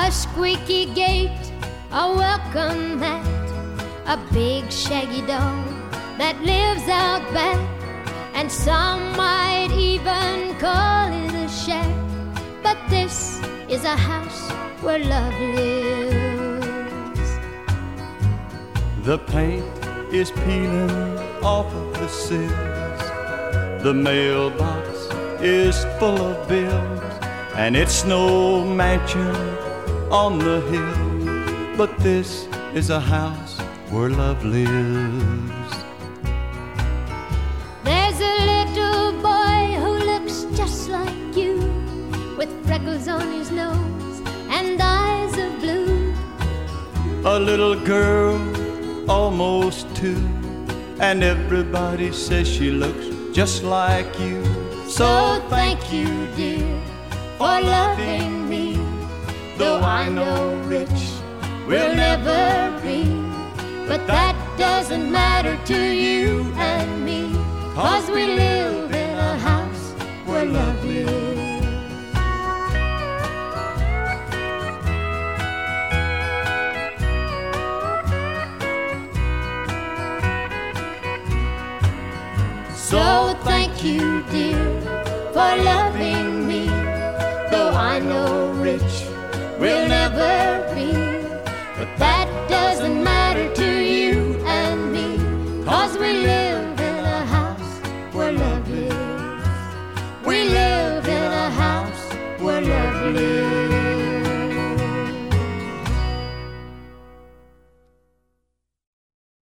a squeaky gate, a welcome mat, a big shaggy dog that lives out back, and some might even call it a shack. But this is a house where love lives. The paint is peeling off of the sills, the mailbox is full of bills, and it's no mansion on the hill, but this is a house where love lives. There's a little boy who looks just like you, with freckles on his nose and eyes of blue. A little girl, almost 2, and everybody says she looks just like you. So thank you, dear, for loving me, though I know rich will never be. But that doesn't matter to you and me, 'cause we live in a house where love lives. So thank you, dear, for loving me, though I know rich will never be. But that doesn't